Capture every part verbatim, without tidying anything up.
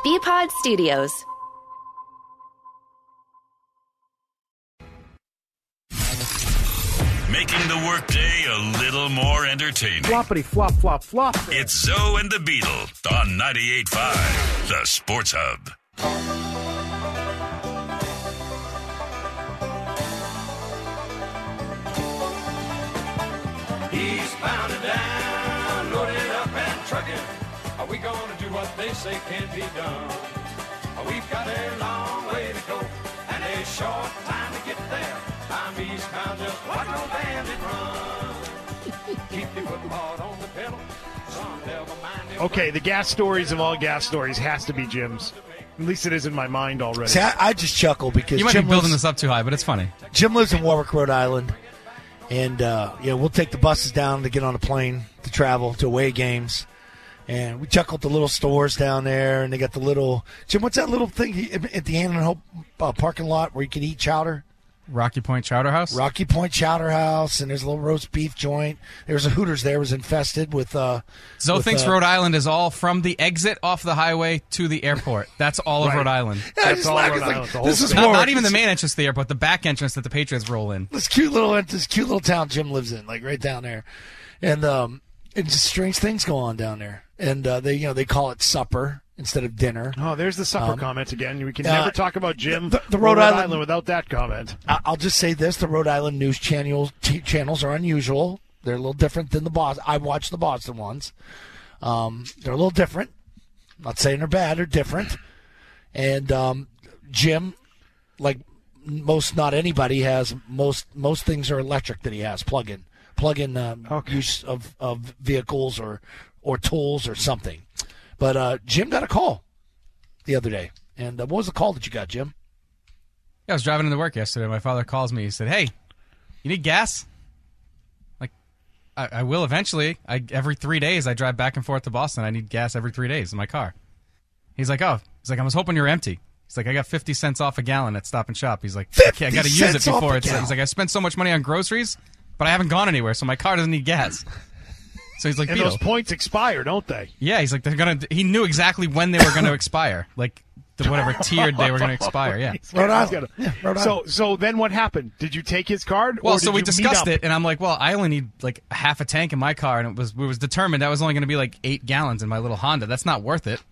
B-Pod Studios. Making the workday a little more entertaining. Floppity flop flop flop. It's Zoe and the Beetle on ninety-eight point five, the Sports Hub. Eastbound and down, loaded up and trucking. Are we gonna do what they say can be done? We've got a long way to go and a short time to get there. I'm eastbound, just watch no bandit run. Keep your football on the pedal. Some never mind. Okay, the gas stories of all gas stories has to be Jim's. At least it is in my mind already. See, I, I just chuckle because you might Jim be building lives, this up too high, but it's funny. Jim lives in Warwick, Rhode Island, and uh, yeah, we'll take the buses down to get on a plane to travel to away games. And we chuckle at the little stores down there, and they got the little Jim. What's that little thing at the Ann and Hope uh, parking lot where you can eat chowder? Rocky Point Chowder House? Rocky Point Chowder House, and there's a little roast beef joint. There was a Hooters there. It was infested with... Uh, Zoe with, thinks uh, Rhode Island is all from the exit off the highway to the airport. That's all of Right. Rhode Island. Yeah, I That's just all laugh. Rhode It's like, Island, the whole this is state. Not, Warwick. not even the This- main entrance to the airport, the back entrance that the Patriots roll in. This cute little this cute little town Jim lives in, like right down there, and um, and just strange things go on down there. And uh, they you know they call it supper instead of dinner. Oh, there's the supper Um, comment again. We can uh, never talk about Jim the- the or Rhode Rhode Island- Island without that comment. I- I'll just say this: the Rhode Island news channels t- channels are unusual. They're a little different than the Boston. I watch the Boston ones. Um, they're a little different. I'm not saying they're bad. They're different. And um, Jim, like most, not anybody has most most things are electric that he has plug-in plug-in um, Okay. use of, of vehicles or or tools or something. But uh, Jim got a call the other day. And uh, what was the call that you got, Jim? Yeah, I was driving into work yesterday. My father calls me. He said, "Hey, you need gas?" Like, I, I will eventually. I every three days I drive back and forth to Boston. I need gas every three days in my car. He's like, "Oh," he's like, "I was hoping you're empty." He's like, "I got fifty cents off a gallon at Stop and Shop." He's like, "Okay, I got to use it cents off before a it's." gallon. He's like, "I spent so much money on groceries, but I haven't gone anywhere, so my car doesn't need gas." So he's like, And "Beetle." those points expire, don't they? Yeah, he's like, they're gonna. He knew exactly when they were going to expire, like the whatever tiered they were going to expire. Yeah. Rhode He's Island. gotta- Yeah, Rhode So, Island. so then what happened? Did you take his card? Well, or so did we you meet discussed up? it, and I'm like, well, I only need like half a tank in my car, and it was we was determined that was only going to be like eight gallons in my little Honda. That's not worth it.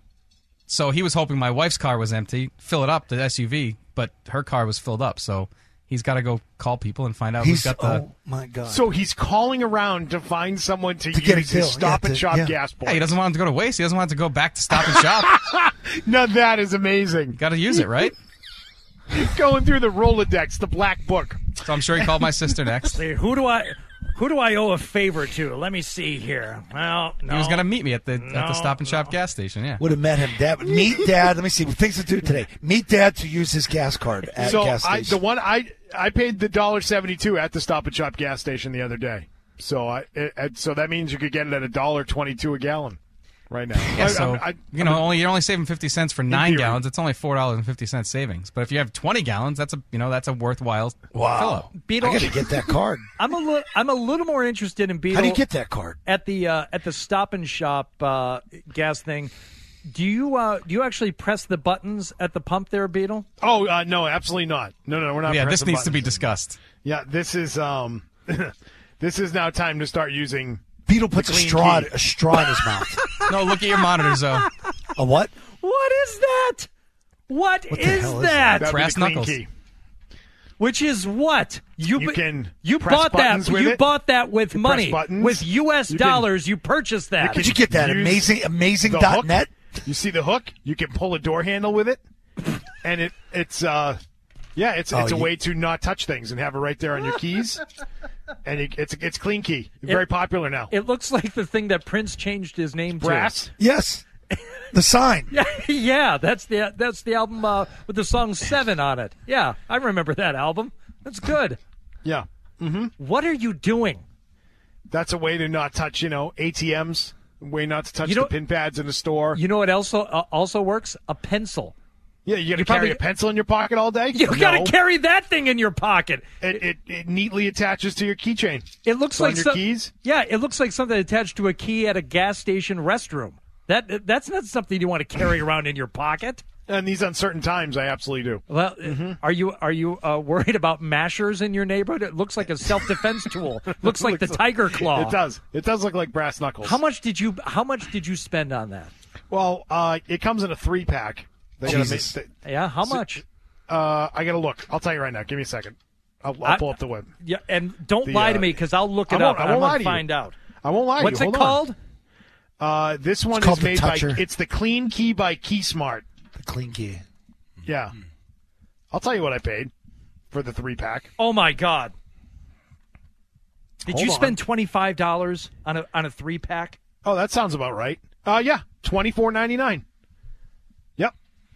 So he was hoping my wife's car was empty, fill it up, the S U V, but her car was filled up. So he's got to go call people and find out He's who's got the. oh my god. So he's calling around to find someone to, To get a use his deal. Stop Yeah, and to- Shop yeah. gas point. Yeah, he doesn't want it to go to waste. He doesn't want it to go back to Stop and Shop. Now that is amazing. Got to use it, right? Going through the Rolodex, the black book. So I'm sure he called my sister next. See, who do I who do I owe a favor to? Let me see here. Well, no. He was going to meet me at the at No, the Stop and Shop no. gas station. Yeah. Would have met him. Dad, meet Dad. Let me see. Things to do today. Meet Dad to use his gas card at so gas I, station. the one I I paid the dollar seventy two at the Stop and Shop gas station the other day. So I it, it- so that means you could get it at a dollar twenty two a gallon right now. Yeah, I- so I- I- you know, only you're only saving fifty cents for nine theory. gallons. It's only four dollars and fifty cents savings. But if you have twenty gallons, that's a you know that's a worthwhile fill up. Beetle, I got to get that card. I'm a little I'm a little more interested in Beetle How do you get that card? at the uh, at the Stop and Shop uh, gas thing. Do you uh, do you actually press the buttons at the pump there, Beetle? Oh uh, no, absolutely not. No, no, we're not. Yeah, this pressing needs to be buttons. discussed. Yeah, this is um, this is now time to start using. Beetle puts a clean straw key. a straw in his mouth. No, look at your monitor, Zoe. A what? What is that? What, What the is hell is that? That'd be Brass the clean knuckles. key. Which is what You bu- can you press bought that buttons with you it. bought that with You press money buttons. with U S You can- dollars. You purchased that. Did you get that? Use Amazing, amazing the dot hook. net. You see the hook? You can pull a door handle with it, and it it's uh, yeah, it's Oh, it's a you- way to not touch things and have it right there on your keys, and it, it's it's clean key. Very popular now. It looks like the thing that Prince changed his name Brass. Yes, the sign. to. Yeah, that's the that's the album uh, with the song Seven on it. Yeah, I remember that album. That's good. Yeah, What are you doing? that's a way to not touch. You know, A T Ms. Way not to touch You know- the pin pads in the store. You know what also uh, also works? A pencil. yeah, you got to you carry probably- a pencil in your pocket all day. You no. got to carry that thing in your pocket. It, it it neatly attaches to your keychain. It looks On like your some- keys? Yeah, it looks like something attached to a key at a gas station restroom. That That's not something you want to carry around in your pocket. In these uncertain times, I absolutely do. Well, are you are you uh, worried about mashers in your neighborhood? It looks like a self-defense tool. Looks like the tiger claw. It does. It does look like brass knuckles. How much did you How much did you spend on that? Well, uh, it comes in a three pack. They gotta Jesus. make- they- Yeah, how much? uh, I gotta look. I'll tell you right now. Give me a second. I'll, I'll I- pull up the web. Yeah, and don't The, lie to uh, me because I'll look it I won't- up. I and won't I'm lie gonna to you. find out. I won't lie What's to you. it Hold called? On. Uh, this one It's called is the made by. Toucher. It's the Clean Key by KeySmart. The clean key. Yeah. I'll tell you what I paid for the three pack. Oh my God! Did Hold you on. spend twenty five dollars on a on a three pack? Oh, that sounds about right. Uh, yeah, twenty four ninety nine. Yep.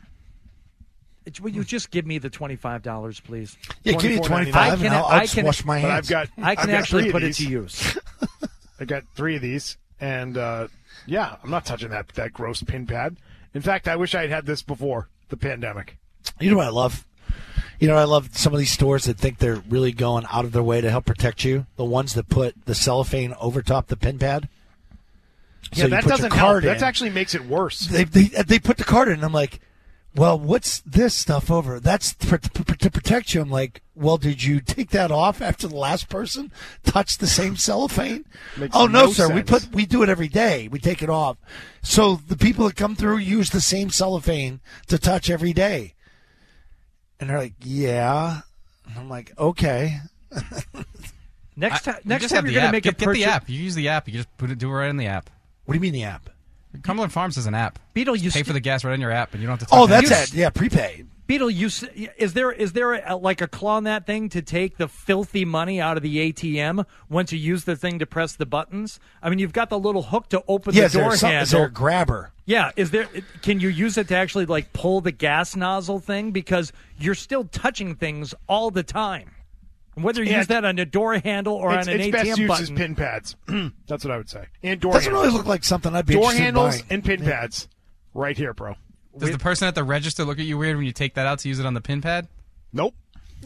Will you just give me the twenty five dollars, please? Yeah, give me twenty-four twenty ninety-nine. five, I can- and I'll, I I'll can- wash my But hands. I've got. I can I've got actually three of put it these. to use. I got three of these, and uh, yeah, I'm not touching that that gross pin pad. In fact, I wish I had had this before the pandemic. You know what I love? You know, I love some of these stores that think they're really going out of their way to help protect you. The ones that put the cellophane over top the pin pad. Yeah, So you that put your doesn't help. card That in. actually makes it worse. They, they they put the card in, and I'm like, well, what's this stuff over? That's for, for, to protect you. I'm like, well, did you take that off after the last person touched the same cellophane? Makes Oh no, no sir. We sense. put we do it every day. We take it off. So the people that come through use the same cellophane to touch every day. And they're like, yeah. And I'm like, okay. Next I- time, you next just time have you're the going to app. make get, a get purchase. the app. You use the app. You just put it, do it right in the app. What do you mean the app? Cumberland Farms is an app. Beetle, you Pay st- for the gas right in your app, and you don't have to. Touch Oh, that's anything. it. Yeah, prepaid. Beetle, you s- is there is there a, like a claw on that thing to take the filthy money out of the A T M once you use the thing to press the buttons? I mean, you've got the little hook to open Yeah, the is there, door some, handle. is there a grabber? Yeah, is there? Can you use it to actually like pull the gas nozzle thing because you're still touching things all the time? Whether you Yeah, use that on a door handle or It's, on an it's A T best M used button. as pin pads. That's what I would say. And door Doesn't handles. really look like something I'd be door interested handles in buying. and pin pads. Right here, bro. Does the person at the register look at you weird when you take that out to use it on the pin pad? Nope.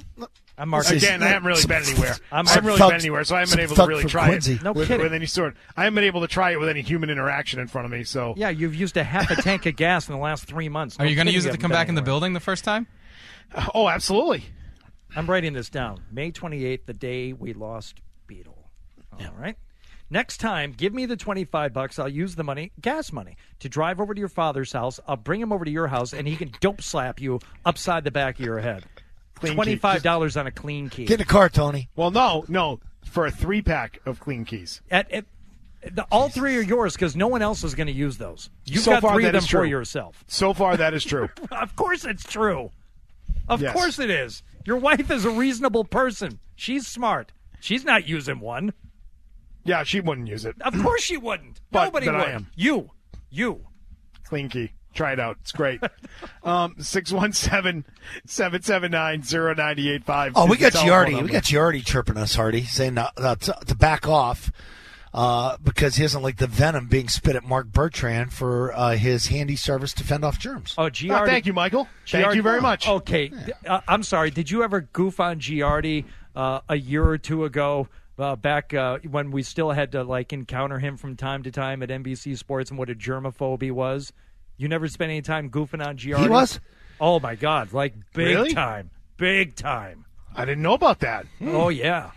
I'm marking. Again, I haven't really been anywhere. I'm- I haven't really Thug- been anywhere, so I haven't some been able to thug really from try Quincy. it No with, kidding. with any sort. I haven't been able to try it with any human interaction in front of me. So, Yeah, you've used a half a tank of gas in the last three months. Are No you going to kidding use you it to haven't come been back in the anywhere. building the first time? oh, absolutely. I'm writing this down. May twenty-eighth, the day we lost Beetle. All right. Next time, give me the twenty-five bucks. I'll use the money, gas money, to drive over to your father's house. I'll bring him over to your house, and he can dope slap you upside the back of your head. Clean key. twenty-five dollars on a clean key. Get in the car, Tony. Well, no, no, for a three pack of clean keys. At, at, the, all three are yours because no one else is going to use those. You've So got far, three of that them is for true. yourself. So far, that is true. Of course it's true. Of Yes. course it is. Your wife is a reasonable person. She's smart. She's not using one. Yeah, she wouldn't use it. Of course she wouldn't. But Nobody then I would. am. You. You. Clean key. Try it out. It's great. um, six one seven, seven seven nine, zero nine eight five. Oh, we got Giardi. We got Giardi chirping us, Hardy, saying uh, uh, to, to back off uh, because he doesn't like the venom being spit at Mark Bertrand for uh, his handy service to fend off germs. Oh, Giardi. Oh, thank you, Michael. Thank you very much. Okay. Uh, I'm sorry. Did you ever goof on Giardi uh, a year or two ago? Uh, back uh, when we still had to like encounter him from time to time at N B C Sports and what a germaphobe he was. You never spent any time goofing on Giardi? He was? Oh my God! Like big Really? time, big time. I didn't know about that. Oh yeah.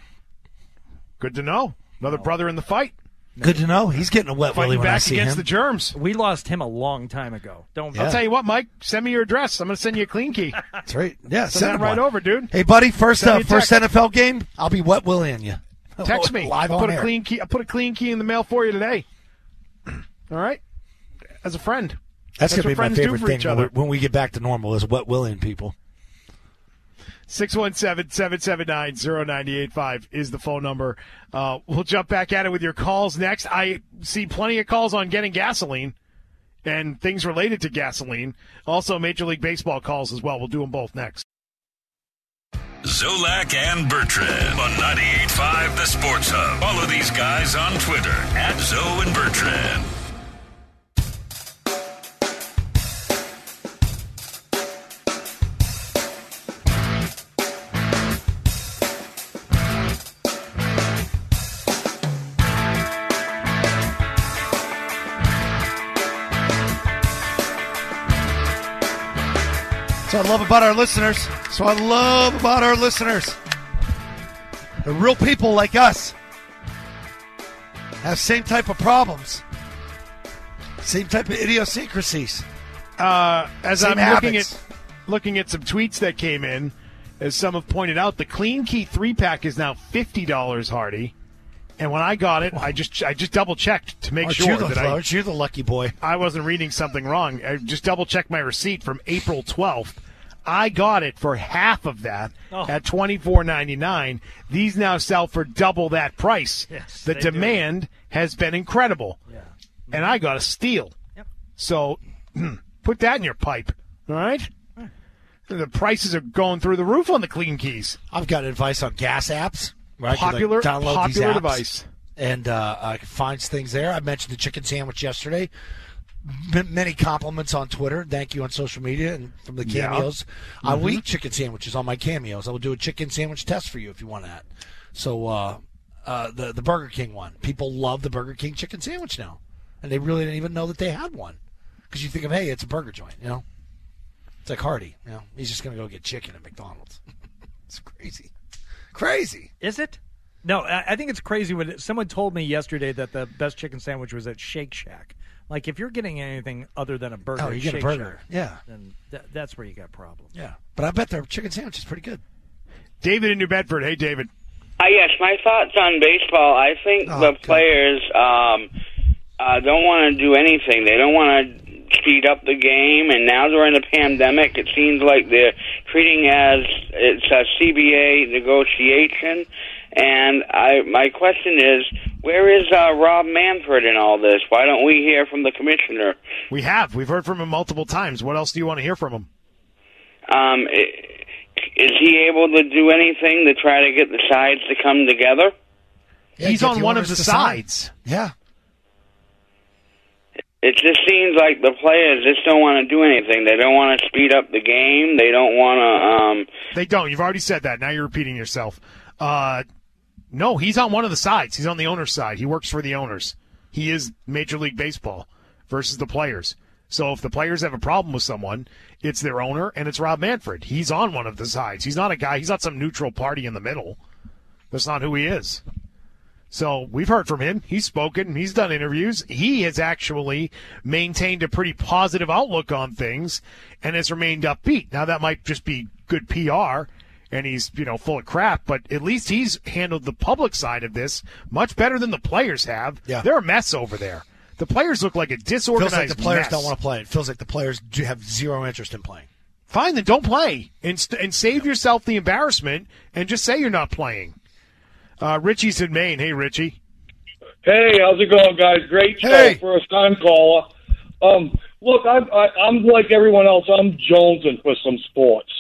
Good to know. Another brother in the fight. Good to know. He's getting a wet willy Fighting when I back see against him. the germs. We lost him a long time ago. Don't. Yeah. I'll tell you what, Mike. Send me your address. I'm going to send you a clean key. That's right. Yeah, Send send that him right one. over, dude. Hey, buddy, first Send uh, me a first text. N F L game, I'll be wet willying you. Text me. Live I'll on put a air. clean key. I'll put a clean key in the mail for you today. All right, as a friend. That's, That's going to what be my friends do favorite for thing each when other. we- when we get back to normal is wet willying people. six one seven, seven seven nine, zero nine eight five is the phone number. Uh, we'll jump back at it with your calls next. I see plenty of calls on getting gasoline and things related to gasoline. Also, Major League Baseball calls as well. We'll do them both next. Zolak and Bertrand on ninety-eight point five The Sports Hub. Follow these guys on Twitter at Zoe and Bertrand. That's what I love about our listeners. That's what I love about our listeners. They're real people like us. Have same type of problems. Same type of idiosyncrasies. Uh, as Same I'm looking habits. at looking at some tweets that came in, as some have pointed out, the Clean Key three pack is now fifty dollars, Hardy. And when I got it, I just I just double checked to make Aren't sure you the, that I, aren't you the lucky boy? I wasn't reading something wrong. I just double checked my receipt from April twelfth. I got it for half of that Oh. at twenty-four ninety-nine. These now sell for double that price. Yes, the they do. demand has been incredible. Yeah. And I got a steal. Yep. So put that in your pipe, all right? The prices are going through the roof on the Clean Keys. I've got advice on gas apps. Where I can, like, Popular, download popular these apps device. And uh, I can find things there. I mentioned the chicken sandwich yesterday. M- many compliments on Twitter. Thank you on social media and from the Yeah. cameos. I Mm-hmm. will eat chicken sandwiches on my cameos. I will do a chicken sandwich test for you if you want that. So uh, uh, the the Burger King one. People love the Burger King chicken sandwich now, and they really didn't even know that they had one because you think of, hey, it's a burger joint, you know. It's like Hardy, you know. He's just gonna go get chicken at McDonald's. It's crazy, crazy. Is it? No, I I think it's crazy when it, someone told me yesterday that the best chicken sandwich was at Shake Shack. Like, if you're getting anything other than a burger, Oh, at you get a Shake burger. Shack, Yeah, then th- that's where you got problems. yeah. But I bet their chicken sandwich is pretty good. David in New Bedford. Hey, David. Uh, yes, my thoughts on baseball. I think Oh, the good. players um, uh, don't want to do anything. They don't want to speed up the game, and now during the pandemic, it seems like they're treating as it's a C B A negotiation. And I, my question is, where is uh, Rob Manfred in all this? Why don't we hear from the commissioner? We have. We've heard from him multiple times. What else do you want to hear from him? Um, i- is he able to do anything to try to get the sides to come together? Yeah, He's get on the one of owners the to sign. sides. Yeah. It just seems like the players just don't want to do anything. They don't want to speed up the game. They don't want to. Um, They don't. You've already said that. Now you're repeating yourself. Uh, no, he's on one of the sides. He's on the owner's side. He works for the owners. He is Major League Baseball versus the players. So if the players have a problem with someone, it's their owner and it's Rob Manfred. He's on one of the sides. He's not a guy. He's not some neutral party in the middle. That's not who he is. So we've heard from him. He's spoken. He's done interviews. He has actually maintained a pretty positive outlook on things and has remained upbeat. Now, that might just be good P R, and he's, you know, full of crap, but at least he's handled the public side of this much better than the players have. Yeah. They're a mess over there. The players look like a disorganized Feels like the players mess. don't want to play. It feels like the players do have zero interest in playing. Fine, then don't play and, st- and save yourself the embarrassment and just say you're not playing. Uh, Richie's in Maine. Hey, Richie. Hey, how's it going, guys? Great show, Hey. first time caller. Um, look, I'm, I, I'm like everyone else. I'm jonesing for some sports,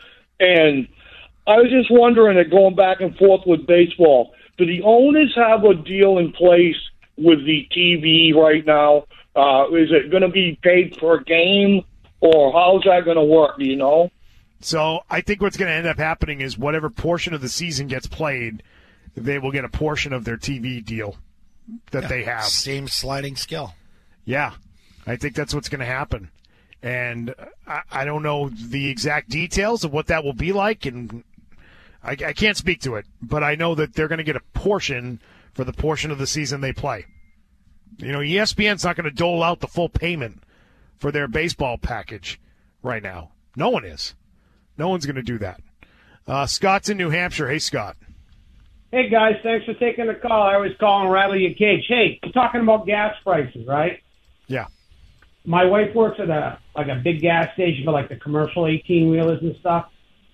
and I was just wondering, that going back and forth with baseball, do the owners have a deal in place with the T V right now? Uh, is it going to be paid per game, or how's that going to work? Do you know? So I think what's going to end up happening is whatever portion of the season gets played, they will get a portion of their T V deal that they have. Same sliding scale. Yeah, I think that's what's going to happen. And I, I don't know the exact details of what that will be like, and I, I can't speak to it, but I know that they're going to get a portion for the portion of the season they play. You know, E S P N's not going to dole out the full payment for their baseball package right now. No one is. No one's going to do that. Uh, Scott's in New Hampshire. Hey, Scott. Hey, guys, thanks for taking the call. I always call and rattle your cage. Hey, you're talking about gas prices, right? Yeah. My wife works at a like a big gas station for like the commercial eighteen-wheelers and stuff.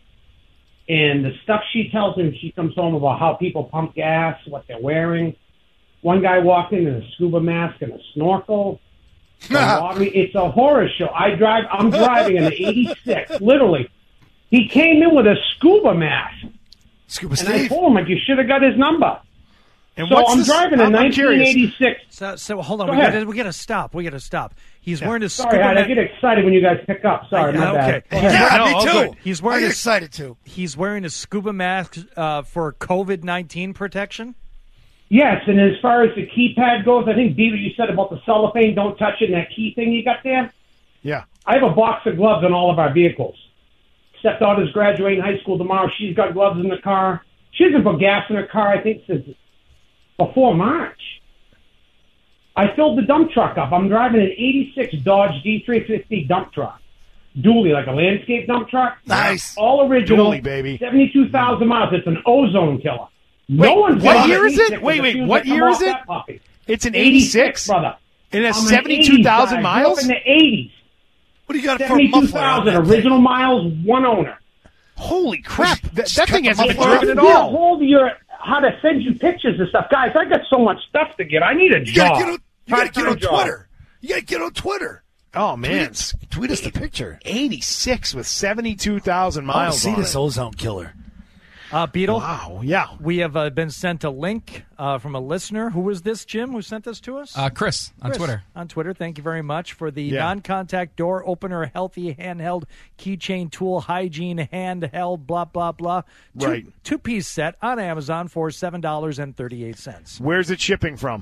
And the stuff she tells me when she comes home about how people pump gas, what they're wearing. One guy walked in in a scuba mask and a snorkel. The water- it's a horror show. I drive. I'm driving in an eighty-six, literally. He came in with a scuba mask. Scuba And I Steve. told him, like, you should have got his number. And So what's I'm this- driving a I'm- I'm curious. nineteen eighty-six. So, so hold on. Go We ahead. gotta, we gotta stop. We gotta stop. He's Yeah. wearing a Sorry, scuba Howard, I ma- get excited when you guys pick up. Sorry, Yeah, my bad. okay. Go ahead. Yeah, No, me all too. good. He's wearing I get a- excited too. He's wearing a scuba mask uh, for COVID nineteen protection. Yes, and as far as the keypad goes, I think, Beaver, you said about the cellophane, don't touch it, and that key thing you got there. Yeah. I have a box of gloves on all of our vehicles. Stepdaughter's graduating high school tomorrow. She's got gloves in the car. She hasn't put gas in her car, I think, since before March. I filled the dump truck up. I'm driving an eighty-six Dodge D three fifty dump truck. Dually, like a landscape dump truck. Nice. All original. Dually, baby. seventy-two thousand miles. It's an ozone killer. No Wait, one's what got year an is it? eighty-six Wait, as wait, soon as what I come year off is it? that puppy. It's an eighty-six, brother. It has I'm an seventy-two thousand eighties guy. miles? Grew up in the eighties. What do you got for a seventy-two muffler on thousand that thing? original miles, one owner. Holy crap. That, Just that cut thing the hasn't been muffler off. driven at Get a all. hold of your how to send you pictures and stuff, guys. I got so much stuff to get. I need a You job. gotta get on, you gotta get on Part-time job. Twitter. You gotta get on Twitter. Oh, man. Tweet, us- tweet us the picture. eighty-six with seventy-two thousand I want to miles see on this it. ozone killer. Uh, Beetle, Wow, yeah. we have uh, been sent a link uh, from a listener. Who was this, Jim, who sent this to us? Uh, Chris on Chris, Twitter. On Twitter, thank you very much for the Yeah. non-contact door opener, healthy handheld keychain tool, hygiene handheld, blah blah blah. Two, Right. Two-piece set on Amazon for seven dollars and thirty-eight cents. Where's it shipping from?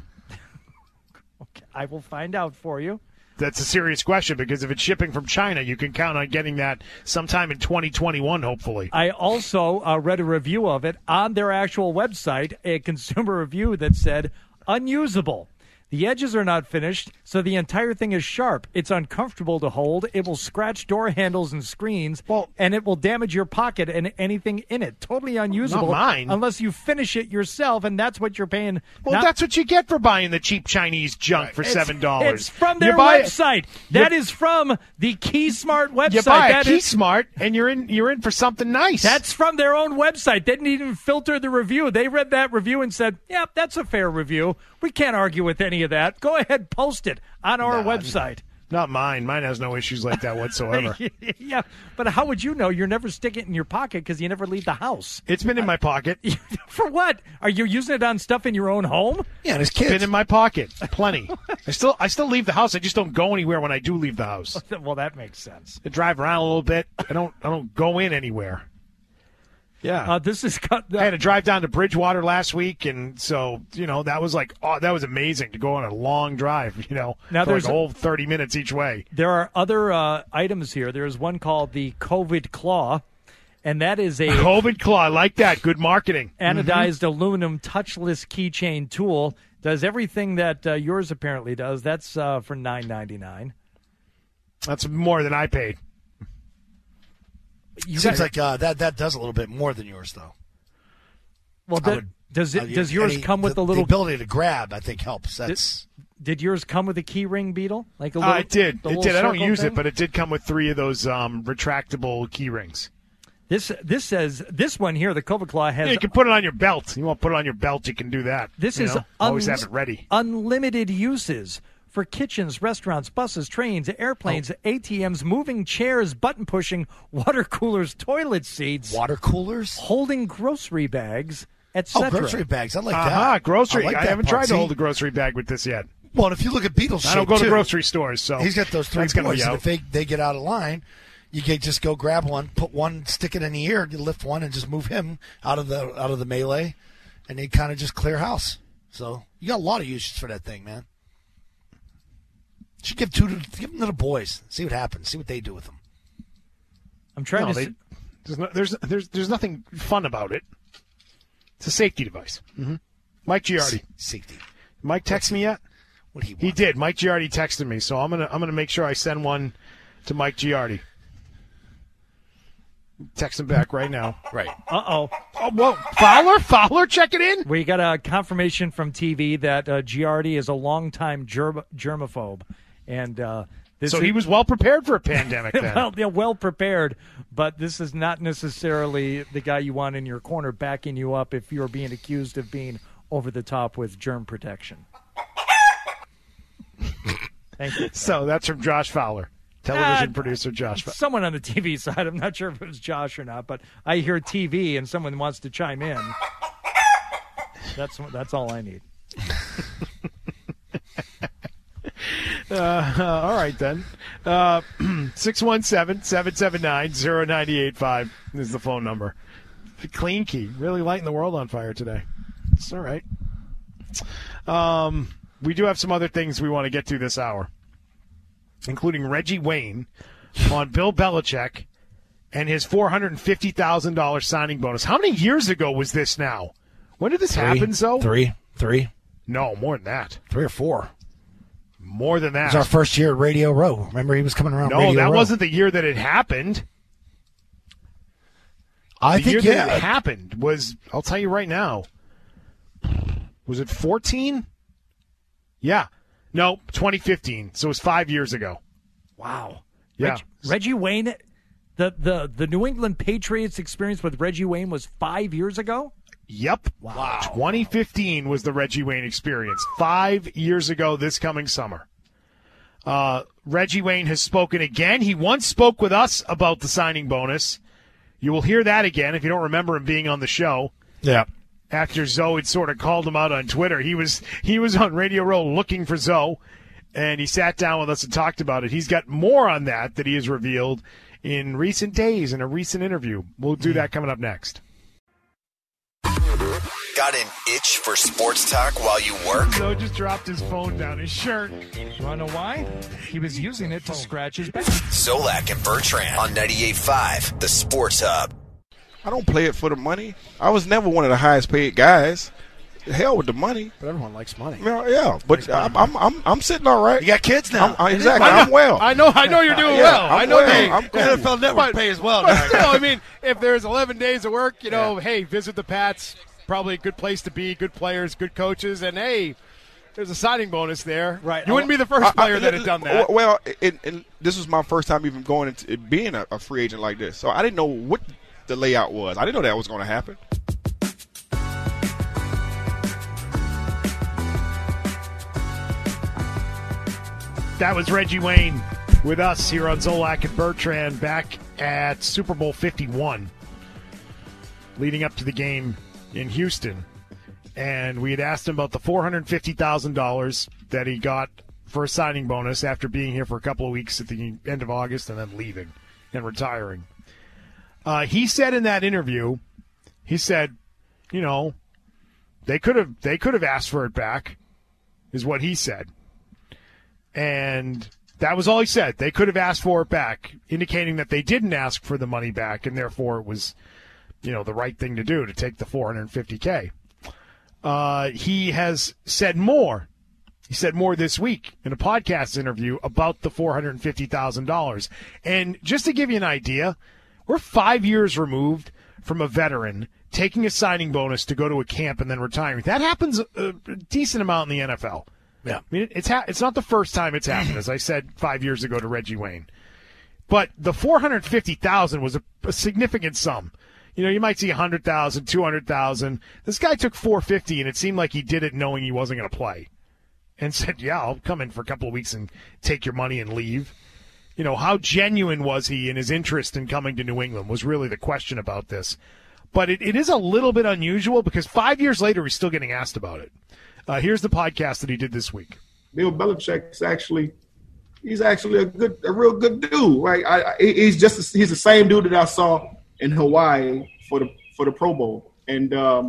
I will find out for you. That's a serious question because if it's shipping from China, you can count on getting that sometime in twenty twenty-one, hopefully. I also uh, read a review of it on their actual website, a consumer review that said unusable. The edges are not finished, so the entire thing is sharp. It's uncomfortable to hold. It will scratch door handles and screens, Well- and it will damage your pocket and anything in it. Totally unusable. Not mine. Unless you finish it yourself, and that's what you're paying. Well, not- that's what you get for buying the cheap Chinese junk for It's- seven dollars. It's from their you buy, website. That is from the KeySmart website. You buy a That is- KeySmart, and you're in. You're in for something nice. That's from their own website. They didn't even filter the review. They read that review and said, "Yep, that's a fair review. We can't argue with any of that. Go ahead, post it on our website." not mine. Mine has no issues like that whatsoever. Yeah, but how would you know? You're never sticking it in your pocket because you never leave the house. It's been in my pocket. For what? Are you using it on stuff in your own home? Yeah, and his It's been kids. in my pocket. Plenty. I still. I still leave the house. I just don't go anywhere when I do leave the house. Well, that makes sense. I drive around a little bit. I don't. I don't go in anywhere. Yeah. Uh, this is got I had to drive down to Bridgewater last week, and so you know that was like oh, that was amazing to go on a long drive. You know, Now for there's like a a- whole thirty minutes each way. There are other uh, items here. There's one called the COVID Claw, and that is a COVID claw, I like that. Good marketing. anodized aluminum touchless keychain tool. Does everything that uh, yours apparently does. That's uh, for nine ninety-nine. That's more than I paid. You Seems guys- like uh, that that does a little bit more than yours, though. well, I do- would- does Uh, it? Does yours any- come with the, a little? The ability to grab, I think, helps. That's Did yours come with a key ring, Beetle? Like a Uh, little, it did. the It little did. I don't circle use thing? it, but it did come with three of those um, retractable key rings. This this says this one here, the COVID Claw has Yeah, you can put it on your belt. You want to put it on your belt, you can do that. This You is know? always un- have it ready. unlimited uses for kitchens, restaurants, buses, trains, airplanes, A T Ms, moving chairs, button pushing, water coolers, toilet seats, water coolers. holding grocery bags, et Oh, cetera. grocery bags. I like Uh that. huh. Grocery. I, like I that haven't part. tried to See? hold a grocery bag with this yet. Well, and if you look at Beetle's I don't shape, go to too, grocery stores, so he's got those three that's gonna boys. be And out. if they, they get out of line, you can just go grab one, put one, stick it in the ear, you lift one, and just move him out of the out of the melee, and they kind of just clear house. So you got a lot of uses for that thing, man. Should give two to give them to the boys. See what happens. See what they do with them. I'm trying No, to. they, s- there's, no, there's there's there's nothing fun about it. It's a safety device. Mm-hmm. Mike Giardi. Safety. Mike text me yet? What do you want? He did. Mike Giardi texted me, so I'm gonna I'm gonna make sure I send one to Mike Giardi. Text him back right now. Right. Uh oh. Oh, whoa, Fowler, Fowler, check it in. We got a confirmation from T V that uh, Giardi is a longtime germ- germaphobe, and uh, this So is, he was well prepared for a pandemic then. well, they're well prepared, but this is not necessarily the guy you want in your corner backing you up if you're being accused of being over the top with germ protection. Thank you. So that's from Josh Fowler, television Uh, producer Josh Fowler. Someone on the T V side. I'm not sure if it was Josh or not, but I hear T V and someone wants to chime in. That's that's all I need. Uh, all right, then. Uh, six one seven, seven seven nine, zero nine eight five is the phone number. The clean key. Really lighting the world on fire today. It's all right. Um, we do have some other things we want to get to this hour, including Reggie Wayne on Bill Belichick and his four hundred fifty thousand dollars signing bonus. How many years ago was this now? When did this Three, happen, Zoe? Three. Three. No, more than that. Three or four. More than that. It was our first year at Radio Row. Remember he was coming around No, Radio that Row. wasn't the year that it happened. I the think, year yeah. that it happened was, I'll tell you right now, was it fourteen? Yeah. No, twenty fifteen. So it was five years ago. Wow. Yeah. Reg, Reggie Wayne, the, the, the New England Patriots experience with Reggie Wayne was five years ago? Yep. Wow. twenty fifteen was the Reggie Wayne experience. Five years ago this coming summer. Uh, Reggie Wayne has spoken again. He once spoke with us about the signing bonus. You will hear that again if you don't remember him being on the show. Yeah. After Zoe had sort of called him out on Twitter. He was he was on Radio Row looking for Zoe, and he sat down with us and talked about it. He's got more on that that he has revealed in recent days in a recent interview. We'll do that coming up next. Got an itch for sports talk while you work? Zoe just dropped his phone down his shirt. You want to know why? He was using it to scratch his back. Zolak and Bertrand on ninety-eight point five, the Sports Hub. I don't play it for the money. I was never one of the highest paid guys. The hell with the money. But everyone likes money. Yeah, yeah. But I'm, I'm I'm I'm sitting all right. You got kids now. I'm, exactly. I know, I'm well. I know. I know you're doing Yeah, well. I'm I know. well. Hey, I'm cool. N F L Network pays well. But now. still, I mean, if there's eleven days of work, you know, hey, visit the Pats. Probably a good place to be. Good players, good coaches, and hey, there's a signing bonus there. Right. You wouldn't be the first player I, I, that had done that. Well, it, it, this was my first time even going into it, being a, a free agent like this, so I didn't know what the layout was. I didn't know that was going to happen. That was Reggie Wayne with us here on Zolak and Bertrand back at Super Bowl fifty-one, leading up to the game in Houston. And we had asked him about the four hundred fifty thousand dollars that he got for a signing bonus after being here for a couple of weeks at the end of August and then leaving and retiring. Uh, he said in that interview, he said, you know, they could have they could have asked for it back, is what he said. And that was all he said. They could have asked for it back, indicating that they didn't ask for the money back, and therefore it was, you know, the right thing to do to take the four hundred fifty K. Uh, he has said more. He said more this week in a podcast interview about the four hundred fifty thousand dollars. And just to give you an idea, we're five years removed from a veteran taking a signing bonus to go to a camp and then retiring. That happens a, a decent amount in the N F L. Yeah. I mean, it's ha- it's not the first time it's happened, as I said five years ago to Reggie Wayne. But the four hundred fifty thousand dollars was a, a significant sum. You know, you might see one hundred thousand dollars, two hundred thousand dollars. This guy took four hundred fifty thousand dollars, and it seemed like he did it knowing he wasn't going to play. And said, yeah, I'll come in for a couple of weeks and take your money and leave. You know, how genuine was he in his interest in coming to New England was really the question about this. But it, it is a little bit unusual because five years later, he's still getting asked about it. Uh, here's the podcast that he did this week. Bill Belichick's actually, he's actually a good, a real good dude, right? I, I, he's just, he's the same dude that I saw in Hawaii for the for the Pro Bowl, and um,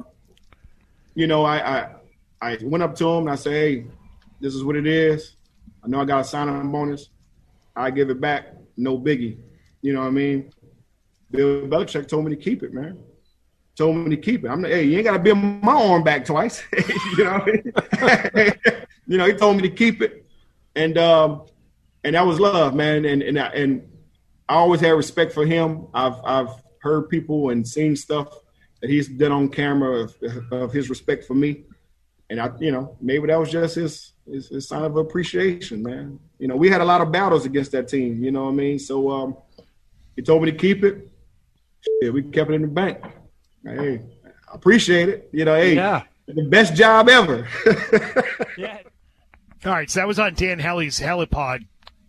you know, I, I I went up to him and I said, hey, this is what it is. I know I got a signing bonus. I give it back, no biggie. You know what I mean? Bill Belichick told me to keep it, man. Told me to keep it. I'm like, hey, you ain't got to bend my arm back twice. You know what I mean? You know, he told me to keep it. And um, and that was love, man. And and I, and I always had respect for him. I've I've heard people and seen stuff that he's done on camera of, of his respect for me. And I, you know, maybe that was just his, his his sign of appreciation, man. You know, we had a lot of battles against that team, you know what I mean? So um, he told me to keep it. Yeah, we kept it in the bank. Hey, I appreciate it. You know, hey, yeah. The best job ever. Yeah. All right, so that was on Dan Helly's Helipod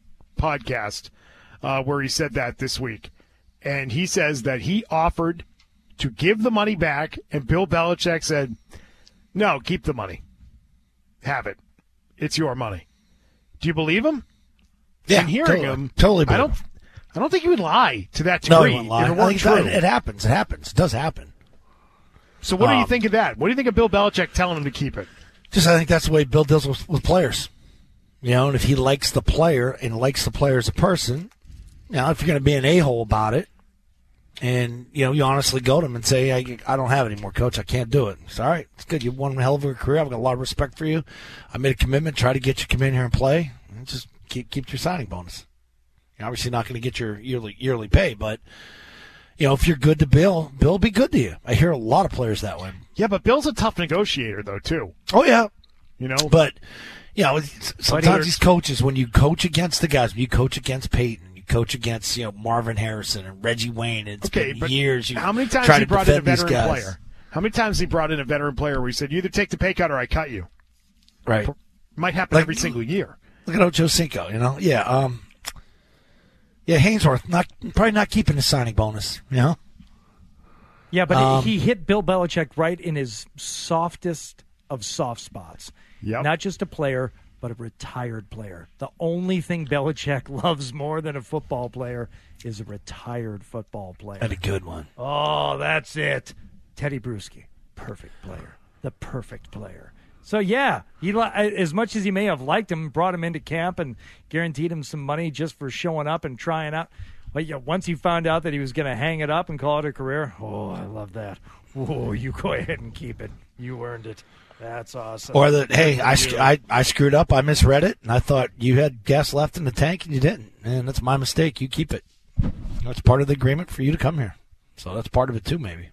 podcast uh, where he said that this week. And he says that he offered to give the money back, and Bill Belichick said, no, keep the money. Have it. It's your money. Do you believe him? Yeah, and hearing totally, him, totally. I don't. I don't think he would lie to that No, degree. he won't lie. If it I weren't think true. that- it happens. It happens. It does happen. So what do you Um, think of that? What do you think of Bill Belichick telling him to keep it? Just I think that's the way Bill deals with, with players. You know, and if he likes the player and likes the player as a person, you know, if you're going to be an a-hole about it, And, you know, you honestly go to him and say, I, I don't have it anymore, Coach. I can't do it. It's all right. It's good. You've won a hell of a career. I've got a lot of respect for you. I made a commitment, try to get you to come in here and play. And just keep keep your signing bonus. You're obviously not going to get your yearly yearly pay, but, you know, if you're good to Bill, Bill will be good to you. I hear a lot of players that way. Yeah, but Bill's a tough negotiator, though, too. Oh, yeah. You know? But, you know, sometimes these coaches, when you coach against the guys, when you coach against Peyton, you coach against, you know, Marvin Harrison and Reggie Wayne, and it's okay, been but years. You how many times try he to brought in a defend these veteran guys. player? How many times he brought in a veteran player where he said, you either take the pay cut or I cut you? Right. Might happen Like, every single year. Look at Ocho Cinco, you know? Yeah, um, yeah, Hainsworth, not probably not keeping his signing bonus, you know? Yeah, but Um, he hit Bill Belichick right in his softest of soft spots. Yep. Not just a player, but a retired player. The only thing Belichick loves more than a football player is a retired football player. And a good one. Oh, that's it. Teddy Bruschi, perfect player. The perfect player. So, yeah, he li- as much as he may have liked him, brought him into camp and guaranteed him some money just for showing up and trying out. But yeah, once he found out that he was going to hang it up and call it a career, oh, I love that. Oh, you go ahead and keep it. You earned it. That's awesome. Or that, hey, I, sc- I, I screwed up. I misread it, and I thought you had gas left in the tank, and you didn't. And that's my mistake. You keep it. That's part of the agreement for you to come here. So that's part of it, too, maybe.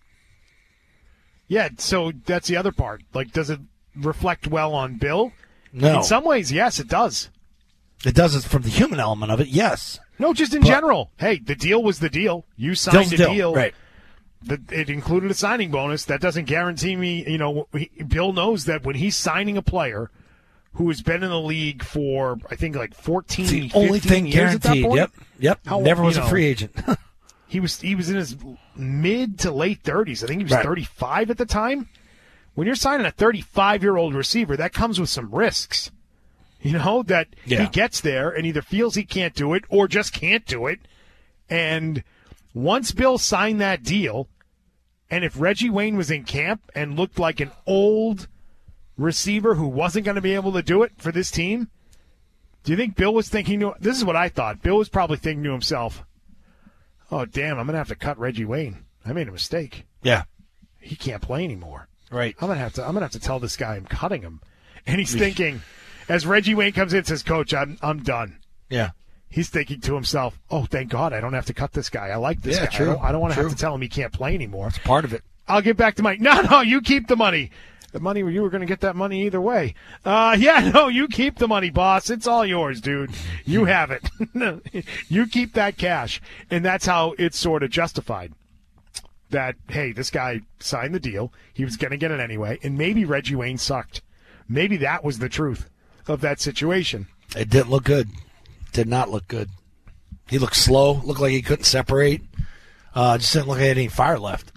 Yeah, so that's the other part. Like, does it reflect well on Bill? No. In some ways, yes, it does. It does it from the human element of it, yes. No, just in But- general. Hey, the deal was the deal. You signed Deal's a the deal, deal. right. The, it included a signing bonus. That doesn't guarantee me, you know, he, Bill knows that when he's signing a player who has been in the league for, I think, like fourteen, It's the only fifteen thing years at that guaranteed. point. Yep, yep. How- Never was you a know, free agent. he was he was in his mid to late thirties. I think he was Right. thirty-five at the time. When you're signing a thirty-five-year-old receiver, that comes with some risks. You know, that Yeah. he gets there and either feels he can't do it or just can't do it. And once Bill signed that deal, and if Reggie Wayne was in camp and looked like an old receiver who wasn't going to be able to do it for this team, do you think Bill was thinking to, this is what I thought. Bill was probably thinking to himself, oh, damn, I'm going to have to cut Reggie Wayne. I made a mistake. Yeah. He can't play anymore. Right. I'm going to have to I'm going to have to tell this guy I'm cutting him. And he's thinking, as Reggie Wayne comes in and says, Coach, I'm I'm done. Yeah. He's thinking to himself, oh, thank God I don't have to cut this guy. I like this Yeah, guy. true, I don't, I don't want to have true. to tell him he can't play anymore. It's part of it. I'll get back to my – no, no, you keep the money. The money, you were going to get that money either way. Uh, yeah, no, you keep the money, boss. It's all yours, dude. You have it. You keep that cash. And that's how it's sort of justified. That, hey, this guy signed the deal. He was going to get it anyway. And maybe Reggie Wayne sucked. Maybe that was the truth of that situation. It didn't look good. Did not look good. He looked slow. Looked like he couldn't separate. Uh, just didn't look like any fire left.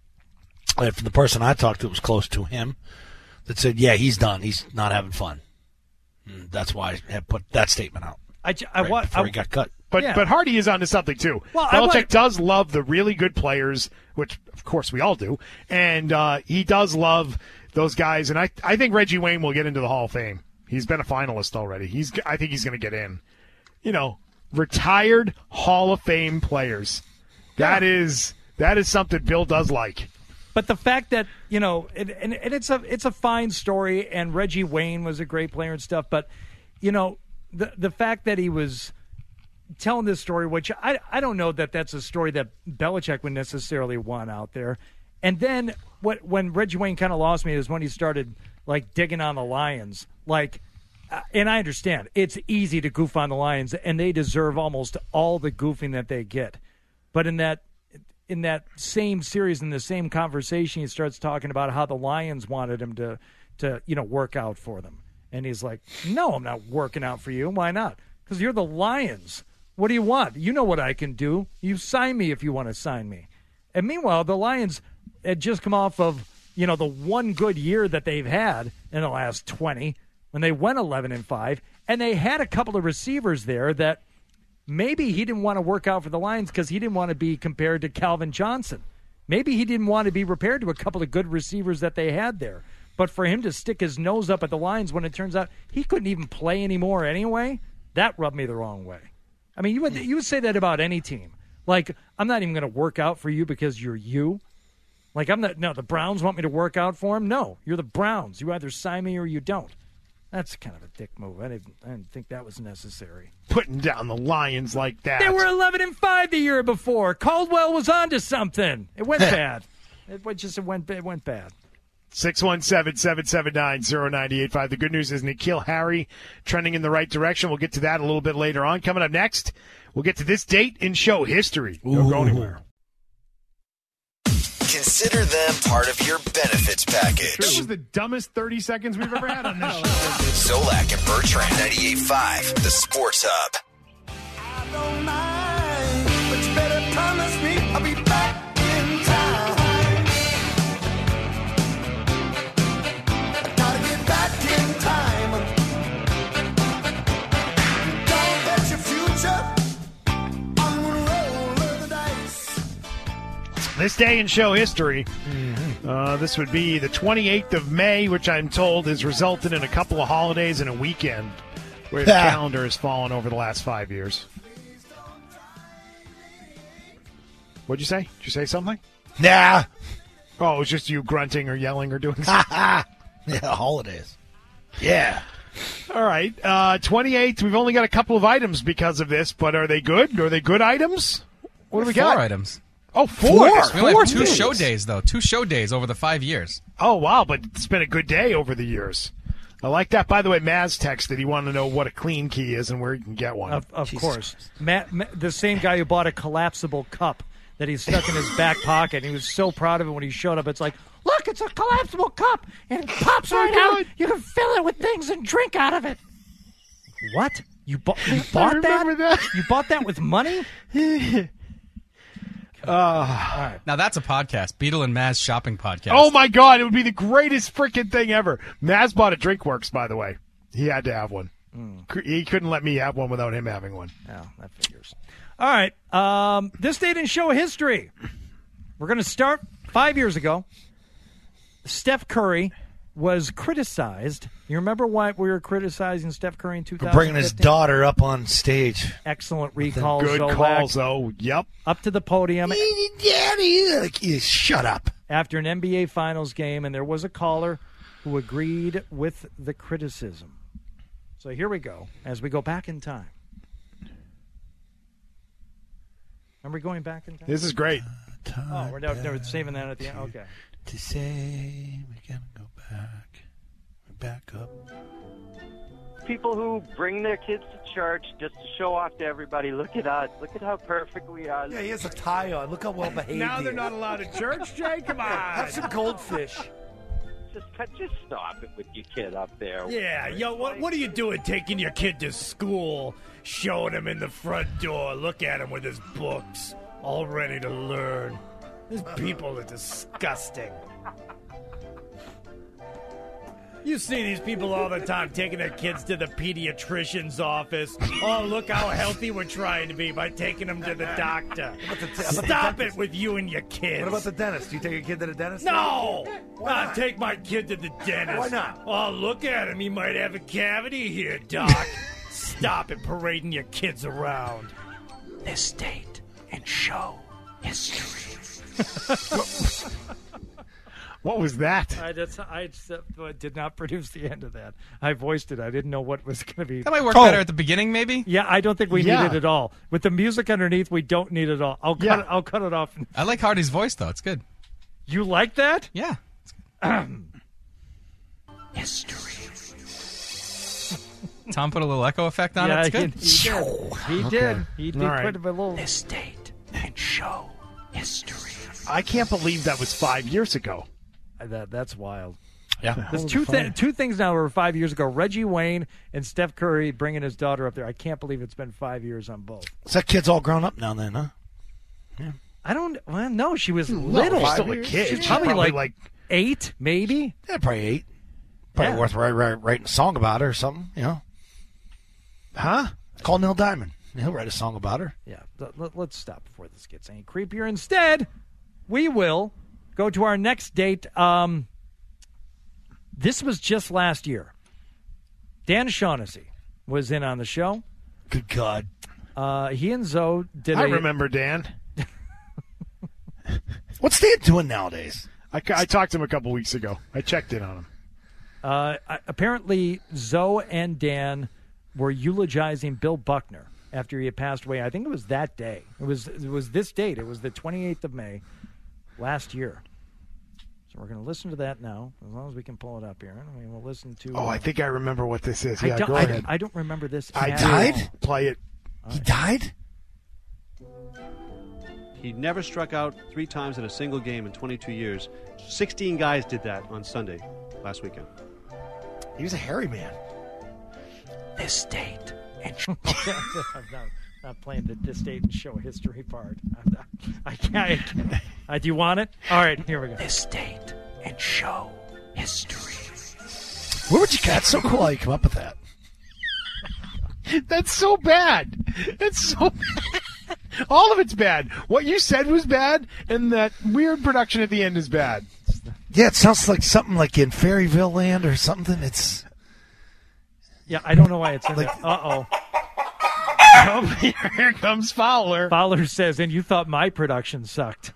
And from the person I talked to, was close to him, that said, "Yeah, he's done. He's not having fun." And that's why I had put that statement out. I, j- I right wa- before I- he got cut. But Yeah. but Hardy is onto something too. Well, I Belichick want- does love the really good players, which of course we all do, and uh, he does love those guys. And I I think Reggie Wayne will get into the Hall of Fame. He's been a finalist already. He's I think he's going to get in. You know, retired Hall of Fame players. That is that is something Bill does like. But the fact that, you know, and, and, and it's a it's a fine story, and Reggie Wayne was a great player and stuff, but, you know, the the fact that he was telling this story, which I, I don't know that that's a story that Belichick would necessarily want out there. And then what when Reggie Wayne kind of lost me is when he started, like, digging on the Lions. Like, uh, and I understand, it's easy to goof on the Lions, and they deserve almost all the goofing that they get. But in that in that same series, in the same conversation, he starts talking about how the Lions wanted him to, to you know, work out for them. And he's like, no, I'm not working out for you. Why not? Because you're the Lions. What do you want? You know what I can do. You sign me if you want to sign me. And meanwhile, the Lions had just come off of, you know, the one good year that they've had in the last twenty when they went eleven and five, and they had a couple of receivers there that maybe he didn't want to work out for the Lions because he didn't want to be compared to Calvin Johnson. Maybe he didn't want to be repaired to a couple of good receivers that they had there. But for him to stick his nose up at the Lions when it turns out he couldn't even play anymore anyway, that rubbed me the wrong way. I mean, you would you would say that about any team. Like, I'm not even going to work out for you because you're you. Like, I'm not, no, the Browns want me to work out for them? No, you're the Browns. You either sign me or you don't. That's kind of a dick move. I didn't, I didn't think that was necessary. Putting down the Lions like that. They were eleven and five the year before. Caldwell was onto something. It went bad. It went just it went it went bad. six one seven, seven seven nine, zero nine eight five. The good news is N'Keal Harry trending in the right direction. We'll get to that a little bit later on. Coming up next, we'll get to this date in show history. Don't go anywhere. Consider them part of your benefits package. This was the dumbest thirty seconds we've ever had on this show. Zolak and Bertrand, ninety-eight point five, the Sports Hub. I don't mind, but you better promise me I'll be back in time. I gotta get back in time. Don't bet your future. I'm gonna roll the dice. This day in show history, uh, this would be the twenty-eighth of May, which I'm told has resulted in a couple of holidays and a weekend where the calendar has fallen over the last five years. What'd you say? Did you say something? Nah. Oh, it was just you grunting or yelling or doing Ha something? ha. Yeah, holidays. Yeah. All right. Uh, twenty-eighth, we've only got a couple of items because of this, but are they good? Are they good items? What do we Four got? items. Oh, four. We only Four have two things. show days, though. Two show days over the five years. Oh, wow, but it's been a good day over the years. I like that. By the way, Maz texted. He wanted to know what a clean key is and where you can get one. Of, of course. Matt, Matt, the same guy who bought a collapsible cup that he stuck in his back pocket. He was so proud of it when he showed up. It's like, look, it's a collapsible cup, and it pops right out. You can fill it with things and drink out of it. What? You, bu- you bought that? that? You bought that with money? Uh, Now that's a podcast. Beetle and Maz shopping podcast. Oh, my God. It would be the greatest freaking thing ever. Maz bought a DrinkWorks, by the way. He had to have one. Mm. He couldn't let me have one without him having one. Oh, that figures. All right. Um, this date in show history. We're going to start five years ago. Steph Curry was criticized. You remember why we were criticizing Steph Curry in two thousand fifteen? Bringing his daughter up on stage. Excellent recall. Good Zolak. calls, though. Yep. Up to the podium. Daddy, like, shut up. After an N B A Finals game, and there was a caller who agreed with the criticism. So here we go, as we go back in time. Are we going back in time? This is great. Oh, we're, now, we're saving that at the end? Okay. To say we gotta go back. Back up. People who bring their kids to church just to show off to everybody. Look at us. Look at how perfect we are. Yeah, he has a tie on. Look how well behaved Now he they're is. not allowed at church, Jay? Come on. Have some goldfish. Just, just stop it with your kid up there. Yeah, yo, what what are you doing taking your kid to school, showing him in the front door, look at him with his books, all ready to learn? These people are disgusting. You see these people all the time taking their kids to the pediatrician's office. Oh, look how healthy we're trying to be by taking them to the doctor. Stop it with you and your kids. What about the dentist? Do you take your kid to the dentist? No! Not take my kid to the dentist. Why not? Oh, look at him. He might have a cavity here, Doc. Stop it parading your kids around. This date and show history. What was that? I, just, I just, uh, did not produce the end of that. I voiced it. I didn't know what was going to be. That might work Oh. better at the beginning, maybe. Yeah, I don't think we Yeah. need it at all. With the music underneath, we don't need it at all. I'll cut Yeah. it. I'll cut it off. I like Hardy's voice, though. It's good. You like that? Yeah. History. Tom put a little echo effect on Yeah, it. It's good. He, he did. He Okay. did. He did All right. put a little. This date and show history. I can't believe that was five years ago. That that's wild. Yeah. There's Hold two the phone. th- two things now were five years ago. Reggie Wayne and Steph Curry bringing his daughter up there. I can't believe it's been five years on both. So that kid's all grown up now then, huh? I don't. Well, no, she was Well, little. still a kid. She's She's probably, probably like, like- eight, maybe. Yeah, probably eight. Probably Yeah. worth write, write, writing a song about her or something, you know? Huh? Call Neil Diamond. He'll write a song about her. Yeah. Let, let, let's stop before this gets any creepier. Instead, we will go to our next date. Um, this was just last year. Dan Shaughnessy was in on the show. Good God. Uh, he and Zoe did. I a, remember Dan. What's Dan doing nowadays? I, I talked to him a couple weeks ago. I checked in on him. Uh, apparently, Zoe and Dan were eulogizing Bill Buckner after he had passed away. I think it was that day. It was it was this date. It was the twenty-eighth of May last year. So we're going to listen to that now, as long as we can pull it up here. I mean, we'll listen to. Oh, uh, I think I remember what this is. I Yeah, don't, go I, ahead. I don't remember this. I at died? all. Play it. He died? He never struck out three times in a single game in twenty-two years. sixteen guys did that on Sunday last weekend. He was a hairy man. This date and I'm not, not playing the this date and show history part. I'm not, I can't. I can't. Uh, do you want it? All right, here we go. This date and show history. Where would you? That's so cool how you come up with that. That's so bad. It's so bad. All of it's bad. What you said was bad, and that weird production at the end is bad. Yeah, it sounds like something like in Fairyville Land or something. It's Yeah, I don't know why it's in Like- there. Uh-oh. Oh, here comes Fowler. Fowler says, and you thought my production sucked.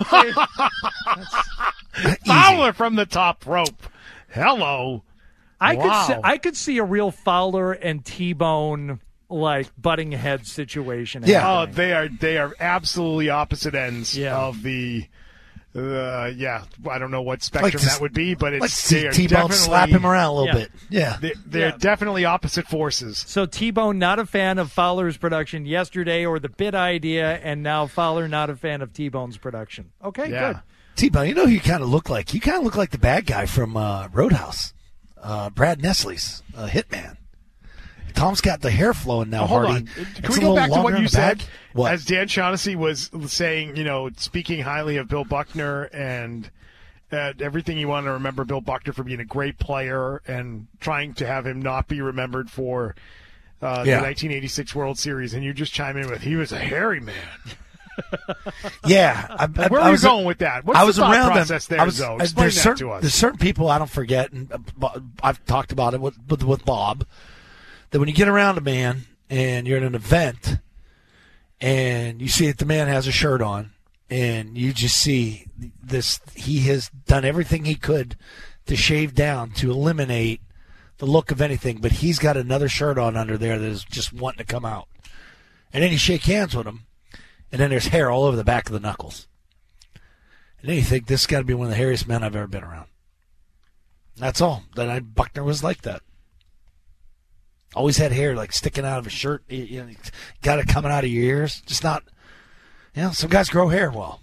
Fowler from the top rope. Hello. I Wow. could see, I could see a real Fowler and T-Bone like butting head situation. Oh, happening. they are they are absolutely opposite ends Yeah. of the. Uh, yeah, I don't know what spectrum Like to- that would be, but it's like to see they are T-Bone definitely slap him around a little Yeah. bit. Yeah. They, they're Yeah. definitely opposite forces. So T-Bone not a fan of Fowler's production yesterday or the bit idea, and now Fowler not a fan of T-Bone's production. Okay, Yeah. good. T-Bone, you know who you kind of look like? You kind of look like the bad guy from uh, Roadhouse. Uh, Brad Nestle's uh, Hitman. Tom's got the hair flowing now, Oh, hold Hardy. on. It's Can a we little go back to longer what in you the back. said? What? As Dan Shaughnessy was saying, you know, speaking highly of Bill Buckner and uh, everything you want to remember Bill Buckner for being a great player and trying to have him not be remembered for uh, Yeah. the nineteen eighty-six World Series, and you just chime in with, he was a hairy man. Yeah. I, I, Where I are you was, going with that? What's I the was thought around process them. there, I was, Zoe? I- Explain there's that certain, to us. There's certain people I don't forget, and uh, I've talked about it with, with, with Bob, that when you get around a man and you're at an event and you see that the man has a shirt on and you just see this, he has done everything he could to shave down, to eliminate the look of anything, but he's got another shirt on under there that is just wanting to come out. And then you shake hands with him, and then there's hair all over the back of the knuckles. And then you think, this has got to be one of the hairiest men I've ever been around. That's all. Then I, Buckner was like that. Always had hair like sticking out of his shirt. You, you know, got it coming out of your ears. Just not, you know, some guys grow hair well.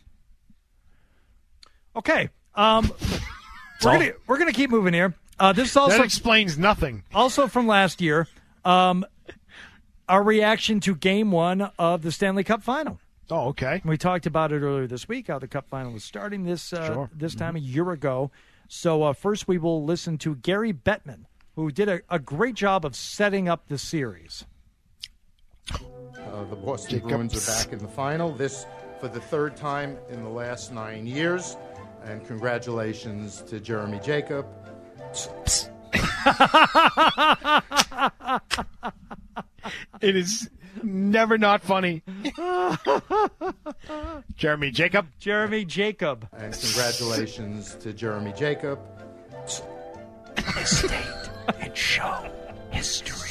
Okay. Um, we're all. gonna we're gonna keep moving here. Uh, this is also That explains nothing. also from last year. Um, our reaction to Game One of the Stanley Cup Final. Oh, okay. We talked about it earlier this week. How the Cup Final was starting this uh, Sure. this time a year ago. So uh, first, we will listen to Gary Bettman, who did a, a great job of setting up the series. Uh, the Boston Jacobs. Bruins are back in the final. This for the third time in the last nine years. And congratulations to Jeremy Jacob. It is never not funny. Jeremy Jacob. Jeremy Jacob. And congratulations to Jeremy Jacob. Estate and show history.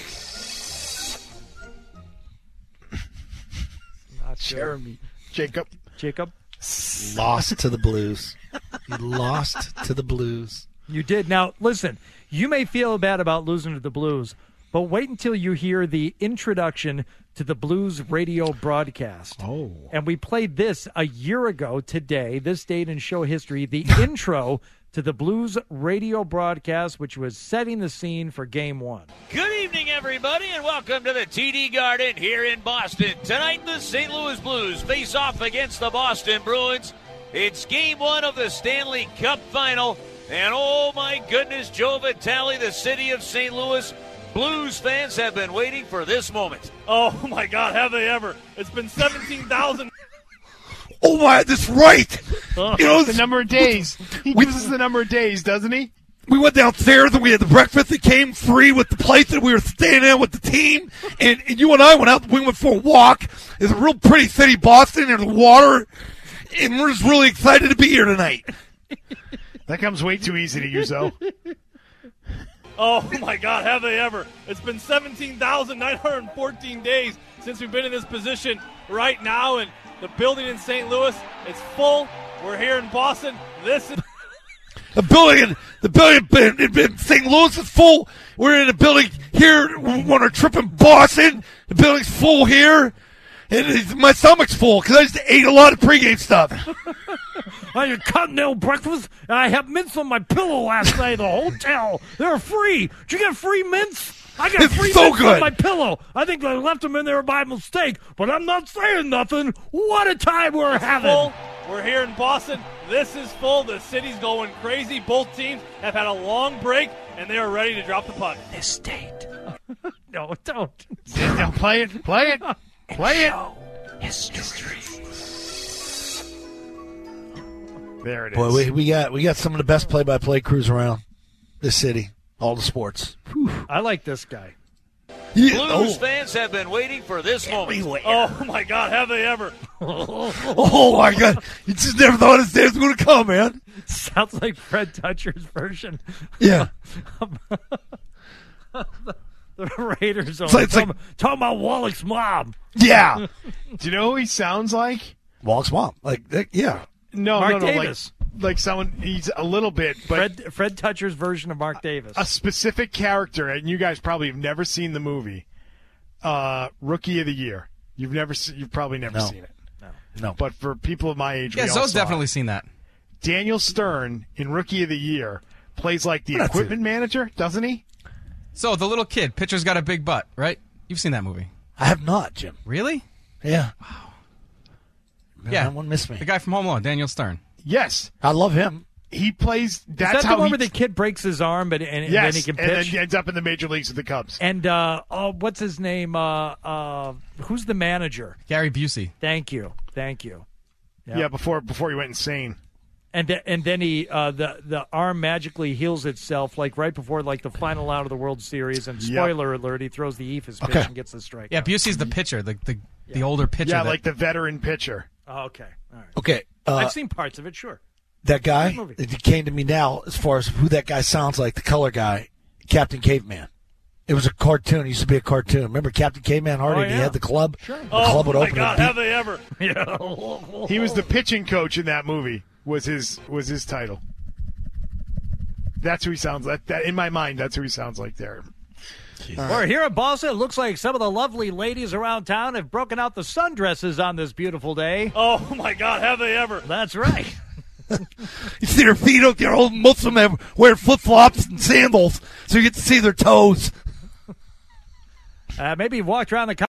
Not Jeremy Jacob. Jacob. Lost to the Blues. You lost to the Blues. You did. Now, listen, you may feel bad about losing to the Blues, but wait until you hear the introduction to the Blues radio broadcast. Oh. And we played this a year ago today, this date in show history, the intro to the Blues radio broadcast, which was setting the scene for Game One. Good evening, everybody, and welcome to the T D Garden here in Boston. Tonight, the Saint Louis Blues face off against the Boston Bruins. It's Game One of the Stanley Cup Final, and oh my goodness, Joe Vitale, the city of Saint Louis, Blues fans have been waiting for this moment. Oh my God, have they ever? It's been seventeen thousand. Oh my, that's right. You know the number of days. He gives us the number of days, doesn't he? we went downstairs and we had the breakfast that came free with the place that we were staying in with the team. And, and you and I went out. We went for a walk. It's a real pretty city, Boston. There's water, and we're just really excited to be here tonight. That comes way too easy to you, Zoe. Oh, my God, have they ever. It's been seventeen thousand nine hundred fourteen days since we've been in this position right now, and the building in Saint Louis, it's full. We're here in Boston. This is... The building, the building in, in, in Saint Louis is full. We're in a building here on our trip in Boston. The building's full here. And it's, my stomach's full because I just ate a lot of pregame stuff. I had continental breakfast, and I had mints on my pillow last night at the hotel. They're free. Did you get free mints? I got It's free so mints good. on my pillow. I think I left them in there by mistake, but I'm not saying nothing. What a time we're having. full. We're here in Boston. This is full. The city's going crazy. Both teams have had a long break, and they are ready to drop the puck. This state. No, don't. Now play it. Play it. Play it. History. There it is. Boy, we, we got we got some of the best play-by-play crews around this city. All the sports. Whew. I like this guy. Blues oh. fans have been waiting for this moment. Oh, my God, have they ever. Oh, my God. You just never thought this day was going to come, man. Sounds like Fred Dutcher's version. Yeah. the, the Raiders are It's like- it's like- talking, talking about Wallach's mom. Yeah. Do you know who he sounds like? Wallach's mom. Like, that- yeah. No, Mark no, no. Davis. Like, like someone, he's a little bit, but Fred, Fred Dutcher's version of Mark Davis. a specific character, and you guys probably have never seen the movie, uh, Rookie of the Year. You've never, se- you've probably never No. seen it. No. But for people of my age, Yeah, we all Zoe's saw definitely it. seen that. Daniel Stern in Rookie of the Year plays like the Well, that's equipment manager, doesn't he? So the little kid, pitcher's got a big butt, right? You've seen that movie. I have not, Jim. Really? Yeah. Wow. Yeah. That one missed me. The guy from Home Alone, Daniel Stern. Yes, I love him. he plays. Is That's that the how one he. where the kid breaks his arm and, and, and yes, then he can and then pitch? he ends up in the major leagues with the Cubs. And uh, oh, what's his name? Uh, uh, who's the manager? Gary Busey. Thank you, thank you. Yeah, before before he went insane. And th- and then he uh, the the arm magically heals itself like right before like the final out of the World Series. And Yep. spoiler alert, he throws the Ephus pitch Okay. and gets the strike. Yeah, Busey's the pitcher, the the, the older pitcher. Yeah, that- like the veteran pitcher. Oh, okay, all right. Okay. Uh, I've seen parts of it. Sure. that guy, Good movie. it came to me now as far as who that guy sounds like, the color guy, Captain Caveman. It was a cartoon. It used to be a cartoon. Remember Captain Caveman Hardy? Oh, And he yeah. had the club. Sure. The Oh, club would my open God, and have they ever. Yeah. He was the pitching coach in that movie. Was his was his title? That's who he sounds like. That in my mind, that's who he sounds like there. We're here in Boston. It looks like some of the lovely ladies around town have broken out the sundresses on this beautiful day. Oh, my God, have they ever. That's right. You see their feet out there. All, most of them have, wear flip-flops and sandals, so you get to see their toes. Uh, maybe you've walked around the